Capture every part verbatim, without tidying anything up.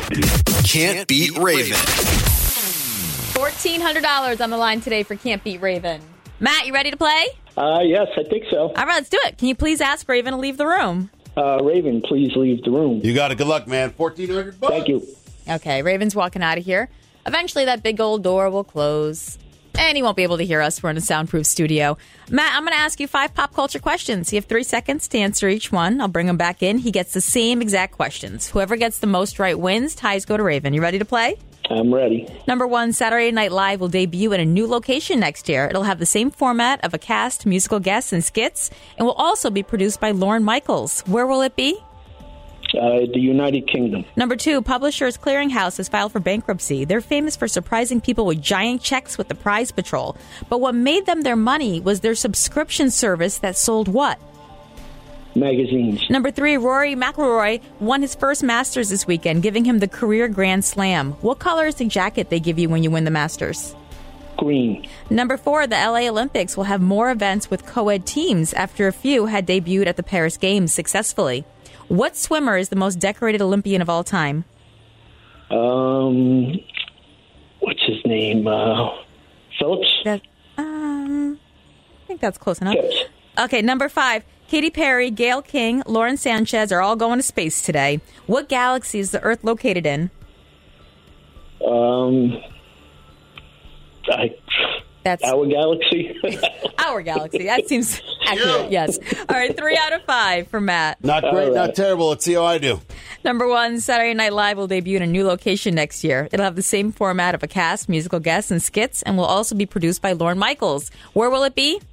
Can't Beat Raven. fourteen hundred dollars on the line today for Can't Beat Raven. Matt, you ready to play? Uh, yes, I think so. All right, let's do it. Can you please ask Raven to leave the room? Uh, Raven, please leave the room. You got it. Good luck, man. fourteen hundred bucks. Thank you. Okay, Raven's walking out of here. Eventually, that big old door will close, and he won't be able to hear us. We're in a soundproof studio. Matt, I'm going to ask you five pop culture questions. You have three seconds to answer each one. I'll bring him back in. He gets the same exact questions. Whoever gets the most right wins. Ties go to Raven. You ready to play? I'm ready. Number one, Saturday Night Live will debut in a new location next year. It'll have the same format of a cast, musical guests, and skits, and will also be produced by Lorne Michaels. Where will it be? Uh, the United Kingdom. Number two, Publishers Clearinghouse has filed for bankruptcy. They're famous for surprising people with giant checks with the Prize Patrol. But what made them their money was their subscription service that sold what? Magazines. Number three, Rory McIlroy won his first Masters this weekend, giving him the career Grand Slam. What color is the jacket they give you when you win the Masters? Green. Number four, the L A Olympics will have more events with co-ed teams after a few had debuted at the Paris Games successfully. What swimmer is the most decorated Olympian of all time? Um, what's his name? Uh, Phillips? That, um, I think that's close enough. Phillips. Okay, number five. Katy Perry, Gayle King, Lauren Sanchez are all going to space today. What galaxy is the Earth located in? Um, I, That's our galaxy. our galaxy. That seems accurate, yes. All right, three out of five for Matt. Not great, right. not terrible. Let's see how I do. Number one, Saturday Night Live will debut in a new location next year. It'll have the same format of a cast, musical guests, and skits, and will also be produced by Lorne Michaels. Where will it be?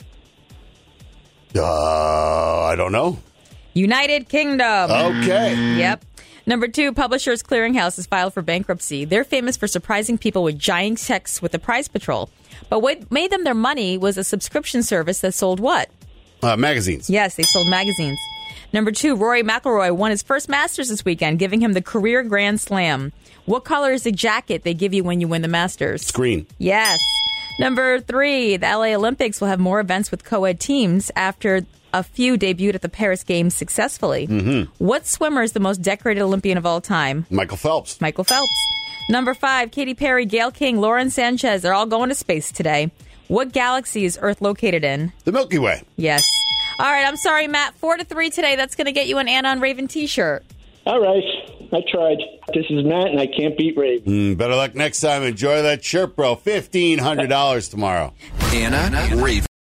Uh, I don't know. United Kingdom. Okay. Yep. Number two, Publishers Clearinghouse has filed for bankruptcy. They're famous for surprising people with giant checks with the Prize Patrol. But what made them their money was a subscription service that sold what? Uh, magazines. Yes, they sold magazines. Number two, Rory McIlroy won his first Masters this weekend, giving him the career Grand Slam. What color is the jacket they give you when you win the Masters? Green. Yes. Number three, the L A Olympics will have more events with co-ed teams after a few debuted at the Paris Games successfully. Mm-hmm. What swimmer is the most decorated Olympian of all time? Michael Phelps. Michael Phelps. Number five, Katy Perry, Gayle King, Lauren Sanchez, they're all going to space today. What galaxy is Earth located in? The Milky Way. Yes. All right, I'm sorry, Matt. Four to three today. That's going to get you an Anna and Raven t-shirt. All right. I tried. This is Matt, and I can't beat Raven. Mm, better luck next time. Enjoy that shirt, bro. fifteen hundred dollars tomorrow. Anna, Raven.